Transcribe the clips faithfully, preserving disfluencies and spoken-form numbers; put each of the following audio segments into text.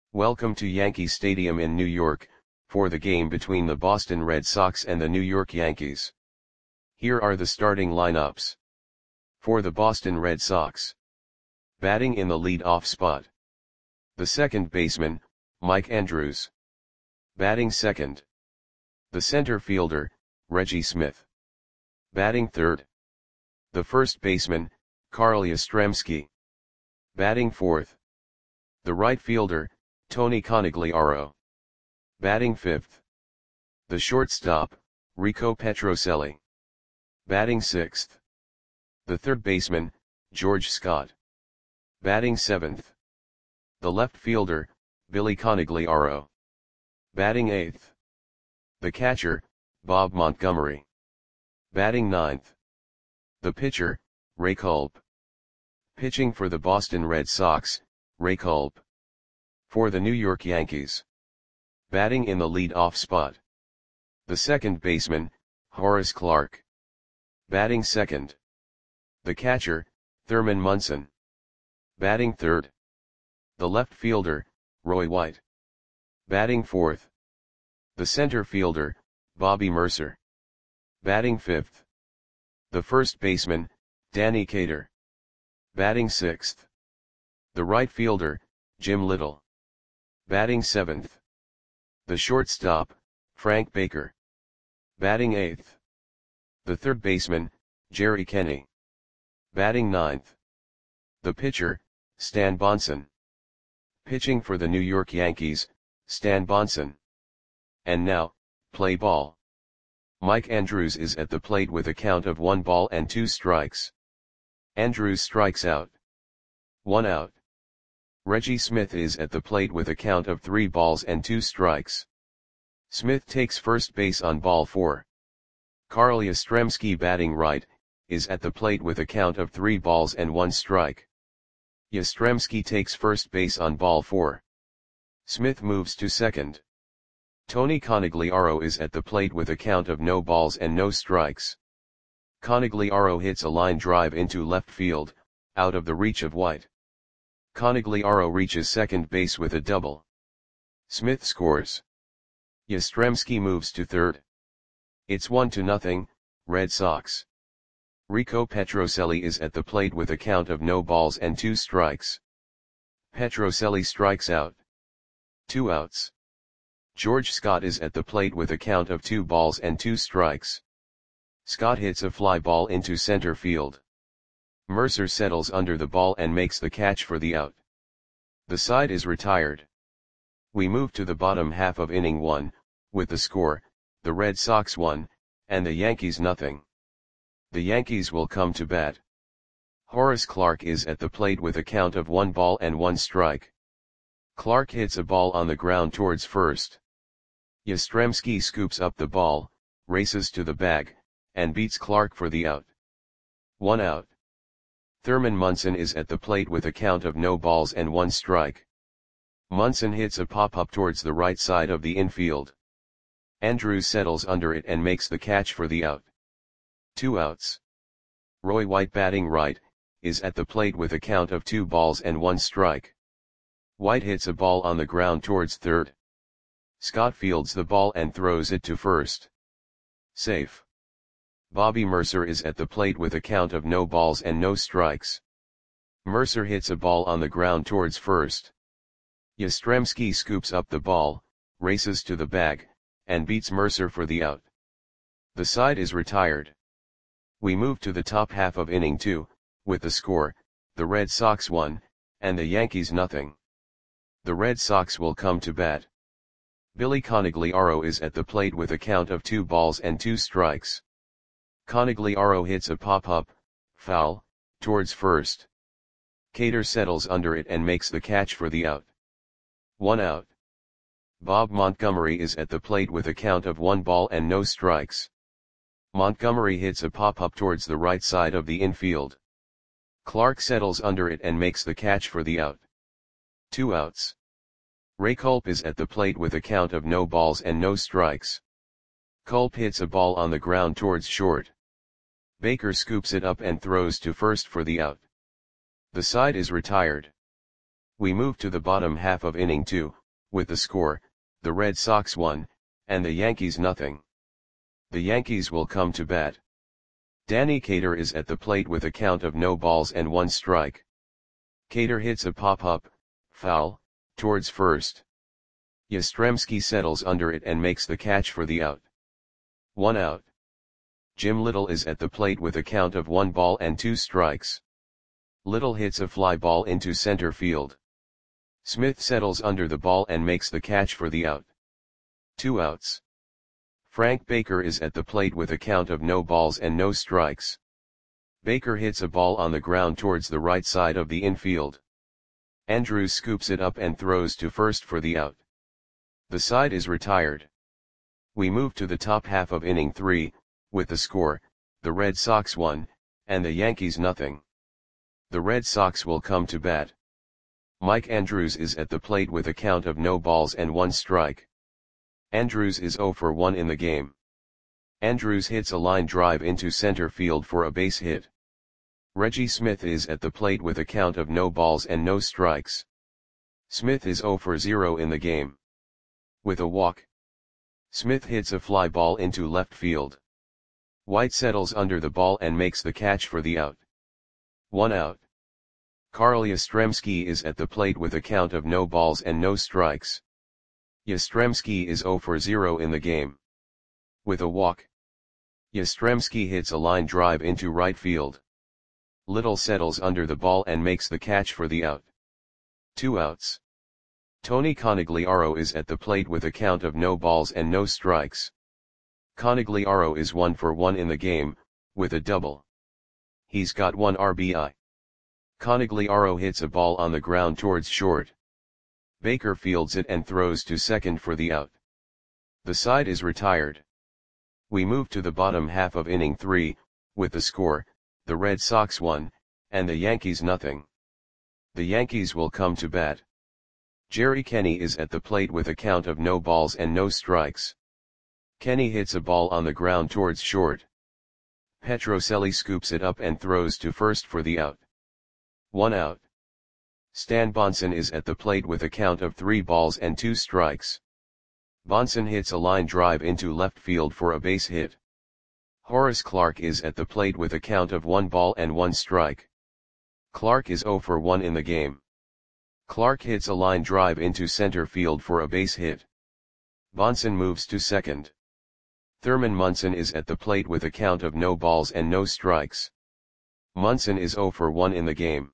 Welcome to Yankee Stadium in New York, for the game between the Boston Red Sox and the New York Yankees. Here are the starting lineups. For the Boston Red Sox. Batting in the lead-off spot. The second baseman, Mike Andrews. Batting second. The center fielder, Reggie Smith. Batting third. The first baseman, Carl Yastrzemski. Batting fourth. The right fielder, Tony Conigliaro. Batting fifth. The shortstop, Rico Petrocelli. Batting sixth. The third baseman, George Scott. Batting seventh. The left fielder, Billy Conigliaro. Batting eighth. The catcher, Bob Montgomery. Batting ninth. The pitcher, Ray Culp. Pitching for the Boston Red Sox, Ray Culp. For the New York Yankees. Batting in the lead-off spot. The second baseman, Horace Clarke. Batting second. The catcher, Thurman Munson. Batting third. The left fielder, Roy White. Batting fourth. The center fielder, Bobby Murcer. Batting fifth. The first baseman, Danny Cater. Batting sixth. The right fielder, Jim Little. Batting seventh. The shortstop, Frank Baker. Batting eighth. The third baseman, Jerry Kenney. Batting ninth. The pitcher, Stan Bonson. Pitching for the New York Yankees, Stan Bonson. And now, play ball. Mike Andrews is at the plate with a count of one ball and two strikes. Andrews strikes out. One out. Reggie Smith is at the plate with a count of three balls and two strikes. Smith takes first base on ball four. Carl Yastrzemski, batting right, is at the plate with a count of three balls and one strike. Yastrzemski takes first base on ball four. Smith moves to second. Tony Conigliaro is at the plate with a count of no balls and no strikes. Conigliaro hits a line drive into left field, out of the reach of White. Conigliaro reaches second base with a double. Smith scores. Yastrzemski moves to third. It's one to nothing, Red Sox. Rico Petrocelli is at the plate with a count of no balls and two strikes. Petrocelli strikes out. Two outs. George Scott is at the plate with a count of two balls and two strikes. Scott hits a fly ball into center field. Murcer settles under the ball and makes the catch for the out. The side is retired. We move to the bottom half of inning one, with the score, the Red Sox one, and the Yankees nothing. The Yankees will come to bat. Horace Clarke is at the plate with a count of one ball and one strike. Clarke hits a ball on the ground towards first. Yastrzemski scoops up the ball, races to the bag, and beats Clarke for the out. One out. Thurman Munson is at the plate with a count of no balls and one strike. Munson hits a pop-up towards the right side of the infield. Andrews settles under it and makes the catch for the out. Two outs. Roy White, batting right, is at the plate with a count of two balls and one strike. White hits a ball on the ground towards third. Scott fields the ball and throws it to first. Safe. Bobby Murcer is at the plate with a count of no balls and no strikes. Murcer hits a ball on the ground towards first. Yastrzemski scoops up the ball, races to the bag, and beats Murcer for the out. The side is retired. We move to the top half of inning two, with the score, the Red Sox one, and the Yankees nothing. The Red Sox will come to bat. Billy Conigliaro is at the plate with a count of two balls and two strikes. Conigliaro hits a pop-up, foul, towards first. Cater settles under it and makes the catch for the out. One out. Bob Montgomery is at the plate with a count of one ball and no strikes. Montgomery hits a pop-up towards the right side of the infield. Clarke settles under it and makes the catch for the out. Two outs. Ray Culp is at the plate with a count of no balls and no strikes. Culp hits a ball on the ground towards short. Baker scoops it up and throws to first for the out. The side is retired. We move to the bottom half of inning two, with the score, the Red Sox one, and the Yankees nothing. The Yankees will come to bat. Danny Cater is at the plate with a count of no balls and one strike. Cater hits a pop-up, foul, towards first. Yastrzemski settles under it and makes the catch for the out. One out. Jim Little is at the plate with a count of one ball and two strikes. Little hits a fly ball into center field. Smith settles under the ball and makes the catch for the out. Two outs. Frank Baker is at the plate with a count of no balls and no strikes. Baker hits a ball on the ground towards the right side of the infield. Andrews scoops it up and throws to first for the out. The side is retired. We move to the top half of inning three, with the score, the Red Sox one, and the Yankees nothing. The Red Sox will come to bat. Mike Andrews is at the plate with a count of no balls and one strike. Andrews is zero for one in the game. Andrews hits a line drive into center field for a base hit. Reggie Smith is at the plate with a count of no balls and no strikes. Smith is zero for zero in the game. With a walk, Smith hits a fly ball into left field. White settles under the ball and makes the catch for the out. One out. Carl Yastrzemski is at the plate with a count of no balls and no strikes. Yastrzemski is zero for zero in the game. With a walk, Yastrzemski hits a line drive into right field. Little settles under the ball and makes the catch for the out. Two outs. Tony Conigliaro is at the plate with a count of no balls and no strikes. Conigliaro is one for one in the game, with a double. He's got one R B I. Conigliaro hits a ball on the ground towards short. Baker fields it and throws to second for the out. The side is retired. We move to the bottom half of inning three, with the score, the Red Sox one, and the Yankees nothing. The Yankees will come to bat. Jerry Kenny is at the plate with a count of no balls and no strikes. Kenny hits a ball on the ground towards short. Petrocelli scoops it up and throws to first for the out. One out. Stan Bonson is at the plate with a count of three balls and two strikes. Bonson hits a line drive into left field for a base hit. Horace Clarke is at the plate with a count of one ball and one strike. Clarke is zero for one in the game. Clarke hits a line drive into center field for a base hit. Bonson moves to second. Thurman Munson is at the plate with a count of no balls and no strikes. Munson is zero for one in the game.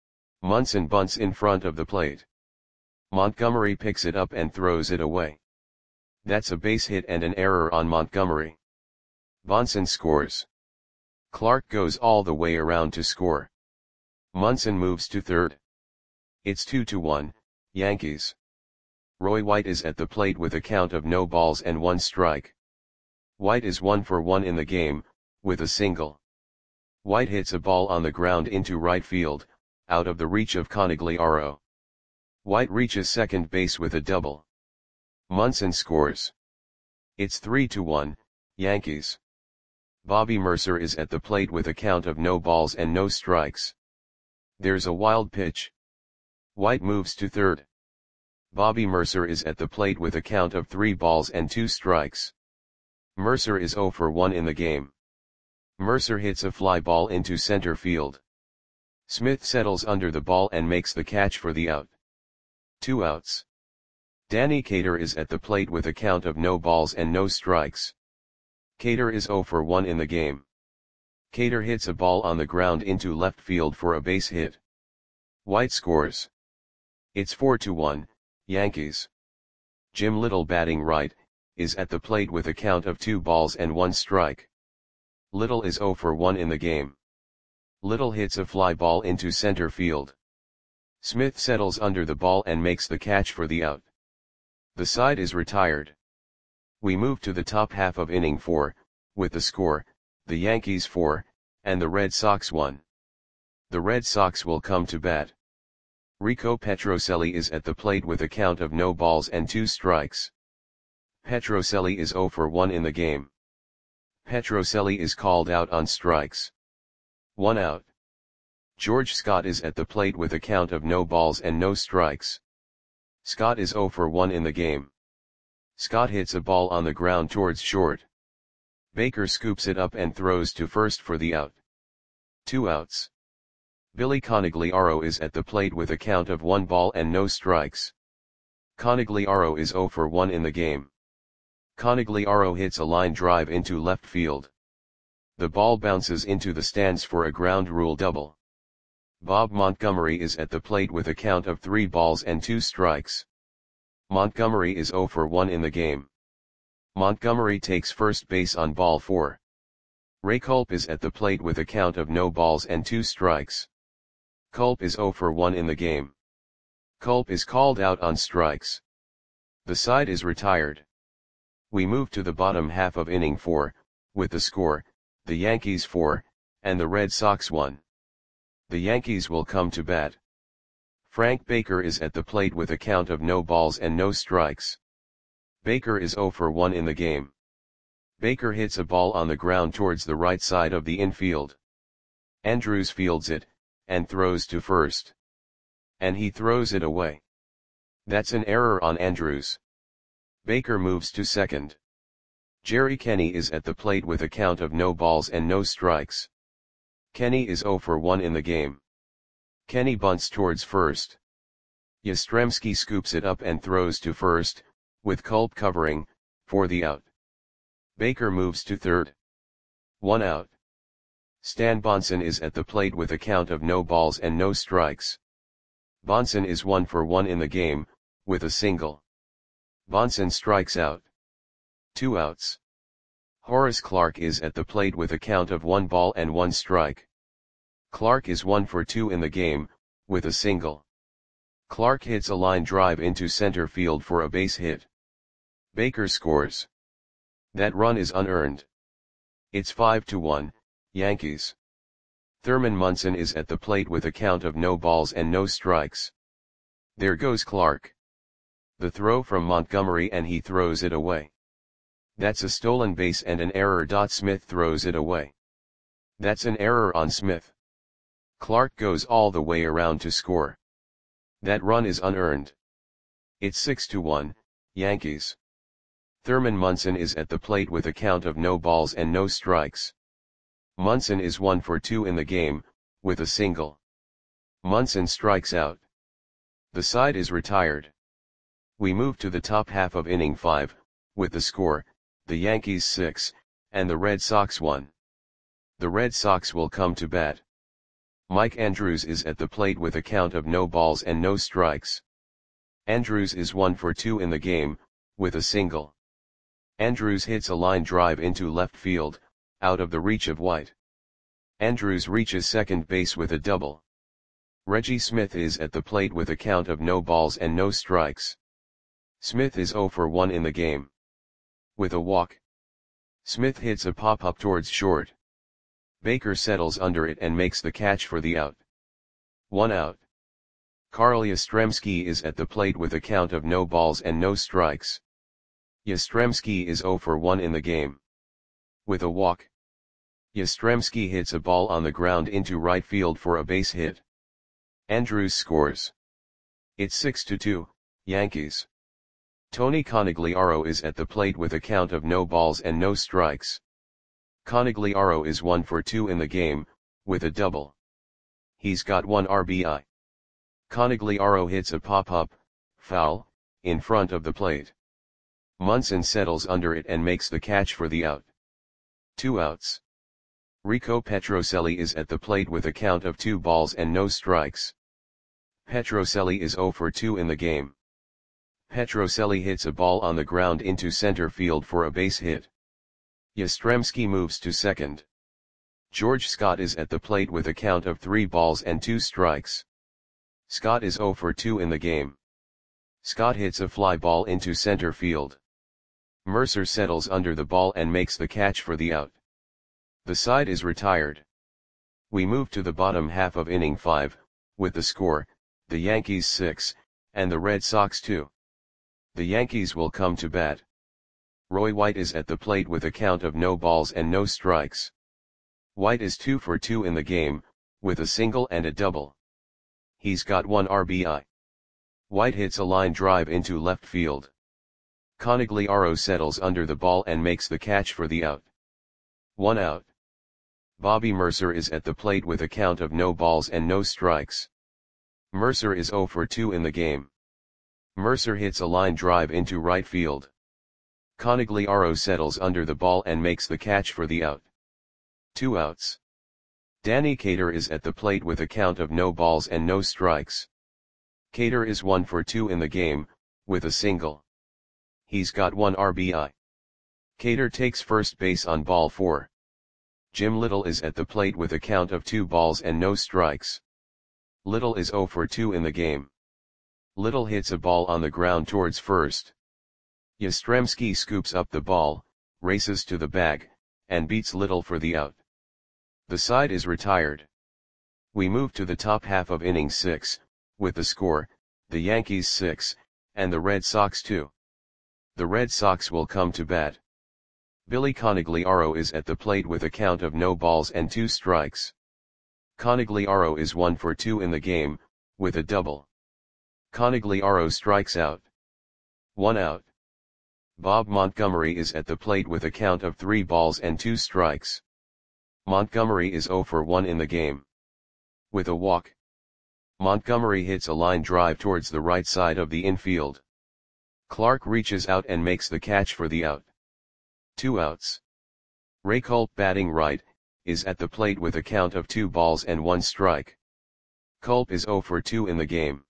Munson bunts in front of the plate. Montgomery picks it up and throws it away. That's a base hit and an error on Montgomery. Bonson scores. Clarke goes all the way around to score. Munson moves to third. It's two to one, Yankees. Roy White is at the plate with a count of no balls and one strike. White is one for one in the game, with a single. White hits a ball on the ground into right field, out of the reach of Conigliaro. White reaches second base with a double. Munson scores. It's three to one, Yankees. Bobby Mercer is at the plate with a count of no balls and no strikes. There's a wild pitch. White moves to third. Bobby Mercer is at the plate with a count of three balls and two strikes. Mercer is zero for one in the game. Mercer hits a fly ball into center field. Smith settles under the ball and makes the catch for the out. Two outs. Danny Cater is at the plate with a count of no balls and no strikes. Cater is zero for one in the game. Cater hits a ball on the ground into left field for a base hit. White scores. It's four to one, Yankees. Jim Little, batting right, is at the plate with a count of two balls and one strike. Little is zero for one in the game. Little hits a fly ball into center field. Smith settles under the ball and makes the catch for the out. The side is retired. We move to the top half of inning four, with the score, the Yankees four, and the Red Sox one. The Red Sox will come to bat. Rico Petrocelli is at the plate with a count of no balls and two strikes. Petrocelli is zero for one in the game. Petrocelli is called out on strikes. One out. George Scott is at the plate with a count of no balls and no strikes. Scott is zero for one in the game. Scott hits a ball on the ground towards short. Baker scoops it up and throws to first for the out. Two outs. Billy Conigliaro is at the plate with a count of one ball and no strikes. Conigliaro is zero for one in the game. Conigliaro hits a line drive into left field. The ball bounces into the stands for a ground rule double. Bob Montgomery is at the plate with a count of three balls and two strikes. Montgomery is zero for one in the game. Montgomery takes first base on ball four. Ray Culp is at the plate with a count of no balls and two strikes. Culp is zero for one in the game. Culp is called out on strikes. The side is retired. We move to the bottom half of inning four, with the score, the Yankees four, and the Red Sox one. The Yankees will come to bat. Frank Baker is at the plate with a count of no balls and no strikes. Baker is zero for one in the game. Baker hits a ball on the ground towards the right side of the infield. Andrews fields it, and throws to first. And he throws it away. That's an error on Andrews. Baker moves to second. Jerry Kenny is at the plate with a count of no balls and no strikes. Kenny is zero for one in the game. Kenny bunts towards first. Yastrzemski scoops it up and throws to first, with Culp covering, for the out. Baker moves to third. One out. Stan Bonson is at the plate with a count of no balls and no strikes. Bonson is one for one in the game, with a single. Bonson strikes out. Two outs. Horace Clarke is at the plate with a count of one ball and one strike. Clarke is one for two in the game, with a single. Clarke hits a line drive into center field for a base hit. Baker scores. That run is unearned. It's five to one, Yankees. Thurman Munson is at the plate with a count of no balls and no strikes. There goes Clarke. The throw from Montgomery and he throws it away. That's a stolen base and an error. Smith throws it away. That's an error on Smith. Clarke goes all the way around to score. That run is unearned. It's six to one, Yankees. Thurman Munson is at the plate with a count of no balls and no strikes. Munson is one for two in the game, with a single. Munson strikes out. The side is retired. We move to the top half of inning five, with the score, the Yankees six, and the Red Sox one. The Red Sox will come to bat. Mike Andrews is at the plate with a count of no balls and no strikes. Andrews is one for two in the game, with a single. Andrews hits a line drive into left field, out of the reach of White. Andrews reaches second base with a double. Reggie Smith is at the plate with a count of no balls and no strikes. Smith is zero for one in the game. With a walk. Smith hits a pop-up towards short. Baker settles under it and makes the catch for the out. One out. Carl Yastrzemski is at the plate with a count of no balls and no strikes. Yastrzemski is zero for one in the game. With a walk. Yastrzemski hits a ball on the ground into right field for a base hit. Andrews scores. It's six to two, Yankees. Tony Conigliaro is at the plate with a count of no balls and no strikes. Conigliaro is one for two in the game, with a double. He's got one R B I. Conigliaro hits a pop-up, foul, in front of the plate. Munson settles under it and makes the catch for the out. Two outs. Rico Petrocelli is at the plate with a count of two balls and no strikes. Petrocelli is zero for two in the game. Petrocelli hits a ball on the ground into center field for a base hit. Yastrzemski moves to second. George Scott is at the plate with a count of three balls and two strikes. Scott is zero for two in the game. Scott hits a fly ball into center field. Mercer settles under the ball and makes the catch for the out. The side is retired. We move to the bottom half of inning five, with the score, the Yankees six, and the Red Sox two. The Yankees will come to bat. Roy White is at the plate with a count of no balls and no strikes. White is two for two in the game, with a single and a double. He's got one R B I. White hits a line drive into left field. Conigliaro settles under the ball and makes the catch for the out. One out. Bobby Murcer is at the plate with a count of no balls and no strikes. Murcer is zero for two in the game. Murcer hits a line drive into right field. Conigliaro settles under the ball and makes the catch for the out. Two outs. Danny Cater is at the plate with a count of no balls and no strikes. Cater is one for two in the game, with a single. He's got one R B I. Cater takes first base on ball four. Jim Little is at the plate with a count of two balls and no strikes. Little is zero for two in the game. Little hits a ball on the ground towards first. Yastrzemski scoops up the ball, races to the bag, and beats Little for the out. The side is retired. We move to the top half of inning six, with the score, the Yankees six, and the Red Sox two. The Red Sox will come to bat. Billy Conigliaro is at the plate with a count of no balls and two strikes. Conigliaro is one for two in the game, with a double. Conigliaro strikes out. One out. Bob Montgomery is at the plate with a count of three balls and two strikes. Montgomery is zero for one in the game. With a walk. Montgomery hits a line drive towards the right side of the infield. Clark reaches out and makes the catch for the out. Two outs. Ray Culp, batting right, is at the plate with a count of two balls and one strike. Culp is zero for two in the game.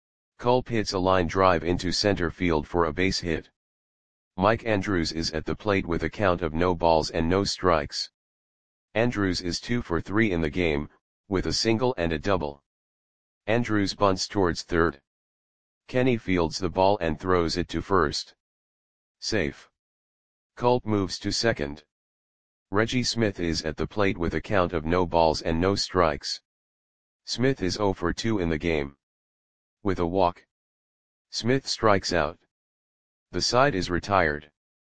Culp hits a line drive into center field for a base hit. Mike Andrews is at the plate with a count of no balls and no strikes. Andrews is two for three in the game, with a single and a double. Andrews bunts towards third. Kenny fields the ball and throws it to first. Safe. Culp moves to second. Reggie Smith is at the plate with a count of no balls and no strikes. Smith is zero for two in the game. With a walk. Smith strikes out. The side is retired.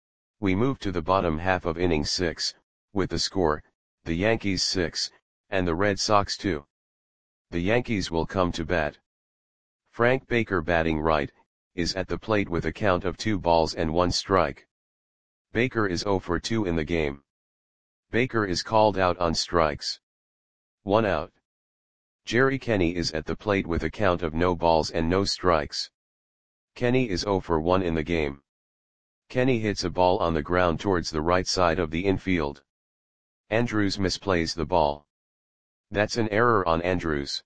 We move to the bottom half of inning six, with the score, the Yankees six, and the Red Sox two. The Yankees will come to bat. Frank Baker, batting right, is at the plate with a count of two balls and one strike. Baker is zero for two in the game. Baker is called out on strikes. One out. Jerry Kenny is at the plate with a count of no balls and no strikes. Kenny is zero for one in the game. Kenny hits a ball on the ground towards the right side of the infield. Andrews misplays the ball. That's an error on Andrews.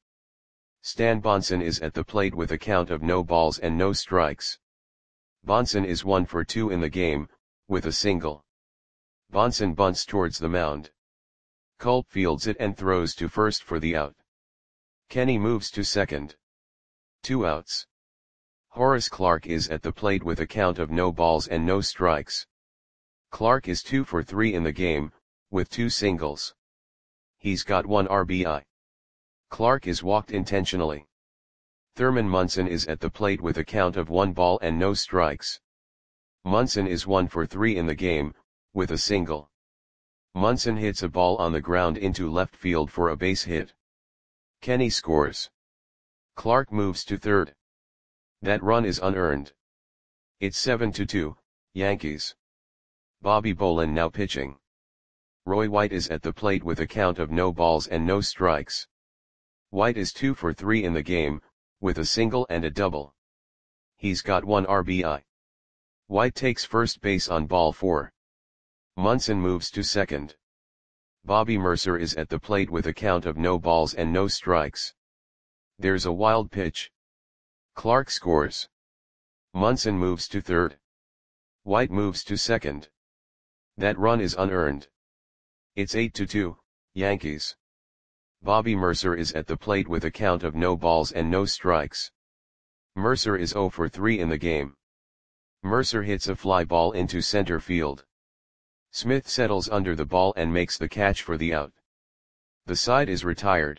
Stan Bonson is at the plate with a count of no balls and no strikes. Bonson is one for two in the game, with a single. Bonson bunts towards the mound. Culp fields it and throws to first for the out. Kenny moves to second. Two outs. Horace Clarke is at the plate with a count of no balls and no strikes. Clarke is two for three in the game, with two singles. He's got one R B I. Clarke is walked intentionally. Thurman Munson is at the plate with a count of one ball and no strikes. Munson is one for three in the game, with a single. Munson hits a ball on the ground into left field for a base hit. Kenny scores. Clarke moves to third. That run is unearned. It's seven to two, Yankees. Bobby Bolin now pitching. Roy White is at the plate with a count of no balls and no strikes. White is two for three in the game, with a single and a double. He's got one R B I. White takes first base on ball four. Munson moves to second. Bobby Murcer is at the plate with a count of no balls and no strikes. There's a wild pitch. Clarke scores. Munson moves to third. White moves to second. That run is unearned. It's eight to two, Yankees. Bobby Murcer is at the plate with a count of no balls and no strikes. Murcer is zero for three in the game. Murcer hits a fly ball into center field. Smith settles under the ball and makes the catch for the out. The side is retired.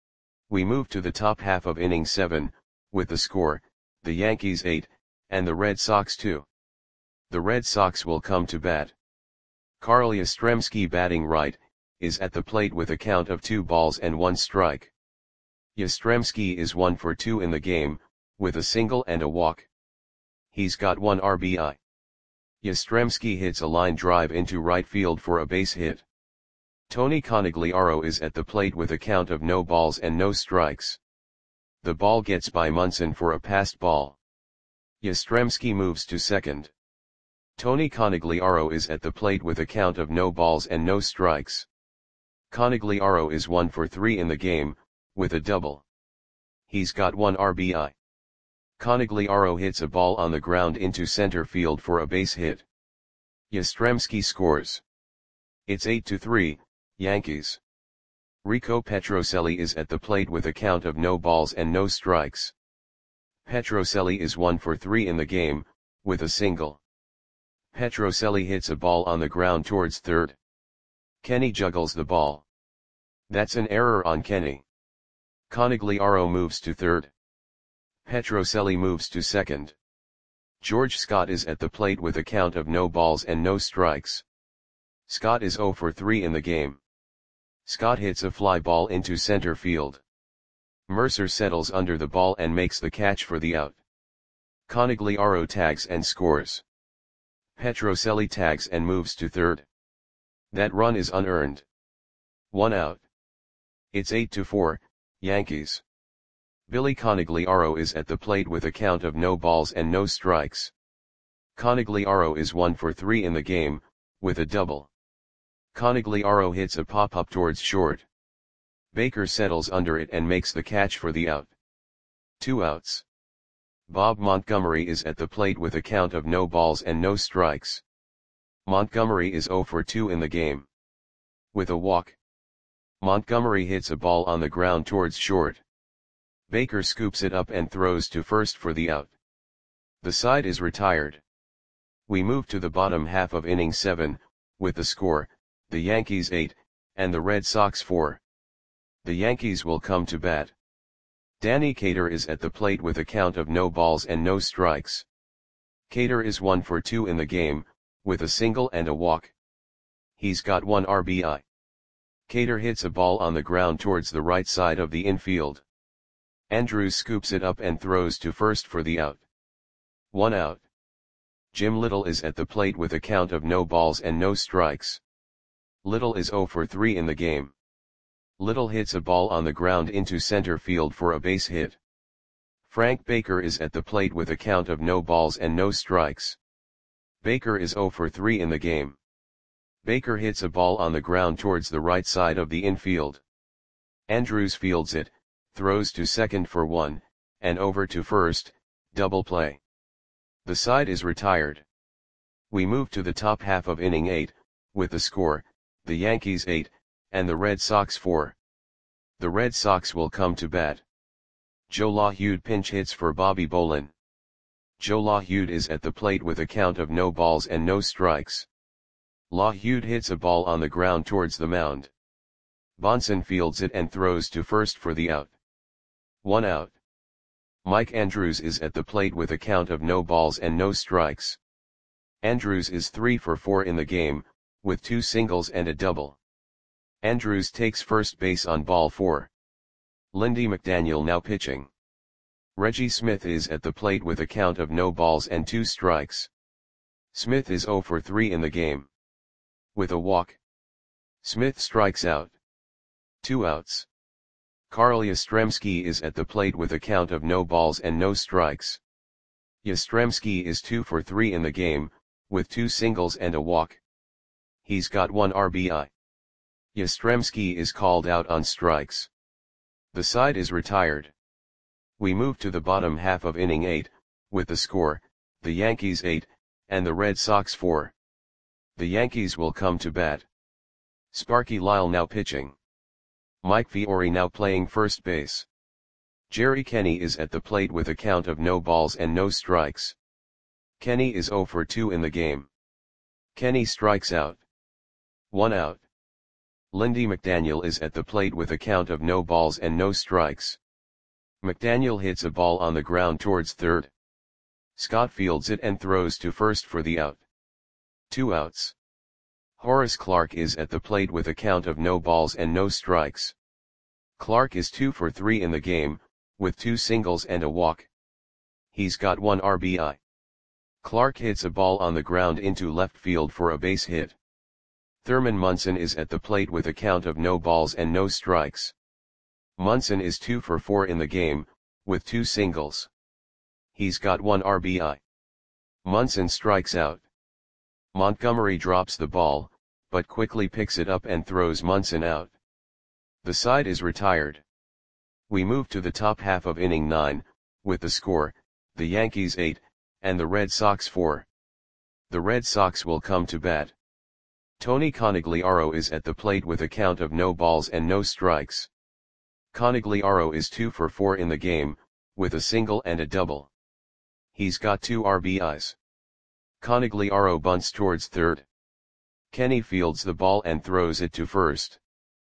We move to the top half of inning seven, with the score, the Yankees eight, and the Red Sox two. The Red Sox will come to bat. Carl Yastrzemski, batting right, is at the plate with a count of two balls and one strike. Yastrzemski is one for two in the game, with a single and a walk. He's got one R B I. Yastrzemski hits a line drive into right field for a base hit. Tony Conigliaro is at the plate with a count of no balls and no strikes. The ball gets by Munson for a passed ball. Yastrzemski moves to second. Tony Conigliaro is at the plate with a count of no balls and no strikes. Conigliaro is one for three in the game, with a double. He's got one R B I. Conigliaro hits a ball on the ground into center field for a base hit. Yastrzemski scores. It's eight to three, Yankees. Rico Petrocelli is at the plate with a count of no balls and no strikes. Petrocelli is one for three in the game, with a single. Petrocelli hits a ball on the ground towards third. Kenny juggles the ball. That's an error on Kenny. Conigliaro moves to third. Petrocelli moves to second. George Scott is at the plate with a count of no balls and no strikes. Scott is zero for three in the game. Scott hits a fly ball into center field. Mercer settles under the ball and makes the catch for the out. Conigliaro tags and scores. Petrocelli tags and moves to third. That run is unearned. One out. It's eight to four, Yankees. Billy Conigliaro is at the plate with a count of no balls and no strikes. Conigliaro is one for three in the game, with a double. Conigliaro hits a pop-up towards short. Baker settles under it and makes the catch for the out. Two outs. Bob Montgomery is at the plate with a count of no balls and no strikes. Montgomery is zero for two in the game. With a walk. Montgomery hits a ball on the ground towards short. Baker scoops it up and throws to first for the out. The side is retired. We move to the bottom half of inning seven, with the score, the Yankees eight, and the Red Sox four. The Yankees will come to bat. Danny Cater is at the plate with a count of no balls and no strikes. Cater is one for two in the game, with a single and a walk. He's got one R B I. Cater hits a ball on the ground towards the right side of the infield. Andrews scoops it up and throws to first for the out. One out. Jim Little is at the plate with a count of no balls and no strikes. Little is zero for three in the game. Little hits a ball on the ground into center field for a base hit. Frank Baker is at the plate with a count of no balls and no strikes. Baker is zero for three in the game. Baker hits a ball on the ground towards the right side of the infield. Andrews fields it, throws to second for one, and over to first, double play. The side is retired. We move to the top half of inning eight, with the score, the Yankees eight, and the Red Sox four. The Red Sox will come to bat. Joe LaHude pinch hits for Bobby Bolin. Joe LaHude is at the plate with a count of no balls and no strikes. LaHude hits a ball on the ground towards the mound. Bonson fields it and throws to first for the out. One out. Mike Andrews is at the plate with a count of no balls and no strikes. Andrews is three for four in the game, with two singles and a double. Andrews takes first base on ball four. Lindy McDaniel now pitching. Reggie Smith is at the plate with a count of no balls and two strikes. Smith is zero for three in the game. With a walk. Smith strikes out. Two outs. Carl Yastrzemski is at the plate with a count of no balls and no strikes. Yastrzemski is two for three in the game, with two singles and a walk. He's got one R B I. Yastrzemski is called out on strikes. The side is retired. We move to the bottom half of inning eight, with the score, the Yankees eight, and the Red Sox four. The Yankees will come to bat. Sparky Lyle now pitching. Mike Fiore now playing first base. Jerry Kenny is at the plate with a count of no balls and no strikes. Kenny is zero for two in the game. Kenny strikes out. One out. Lindy McDaniel is at the plate with a count of no balls and no strikes. McDaniel hits a ball on the ground towards third. Scott fields it and throws to first for the out. Two outs. Horace Clarke is at the plate with a count of no balls and no strikes. Clarke is two for three in the game, with two singles and a walk. He's got one R B I. Clarke hits a ball on the ground into left field for a base hit. Thurman Munson is at the plate with a count of no balls and no strikes. Munson is two for four in the game, with two singles. He's got one R B I. Munson strikes out. Montgomery drops the ball, but quickly picks it up and throws Munson out. The side is retired. We move to the top half of inning nine, with the score, the Yankees eight, and the Red Sox four. The Red Sox will come to bat. Tony Conigliaro is at the plate with a count of no balls and no strikes. Conigliaro is two for four in the game, with a single and a double. He's got two R B Is. Conigliaro bunts towards third. Kenny fields the ball and throws it to first.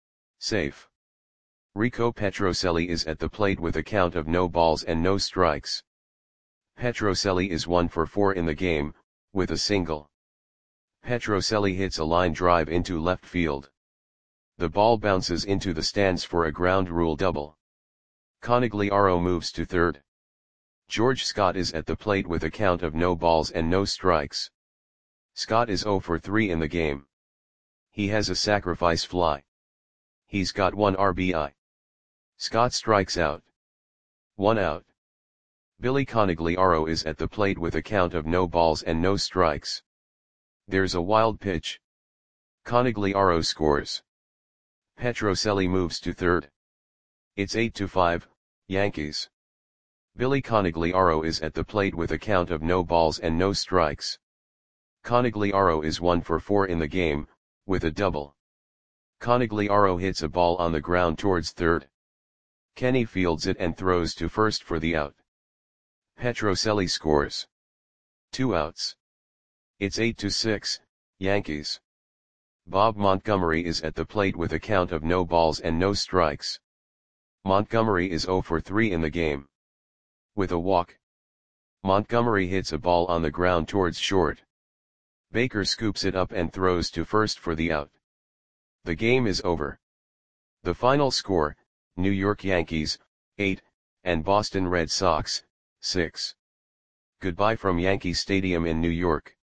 Safe. Rico Petrocelli is at the plate with a count of no balls and no strikes. Petrocelli is one for four in the game, with a single. Petrocelli hits a line drive into left field. The ball bounces into the stands for a ground rule double. Conigliaro moves to third. George Scott is at the plate with a count of no balls and no strikes. Scott is zero for three in the game. He has a sacrifice fly. He's got one R B I. Scott strikes out. One out. Billy Conigliaro is at the plate with a count of no balls and no strikes. There's a wild pitch. Conigliaro scores. Petrocelli moves to third. It's eight to five, Yankees. Billy Conigliaro is at the plate with a count of no balls and no strikes. Conigliaro is one for four in the game, with a double. Conigliaro hits a ball on the ground towards third. Kenny fields it and throws to first for the out. Petrocelli scores. Two outs. It's eight to six, Yankees. Bob Montgomery is at the plate with a count of no balls and no strikes. Montgomery is zero for three in the game. With a walk. Montgomery hits a ball on the ground towards short. Baker scoops it up and throws to first for the out. The game is over. The final score, New York Yankees, eight, and Boston Red Sox, six. Goodbye from Yankee Stadium in New York.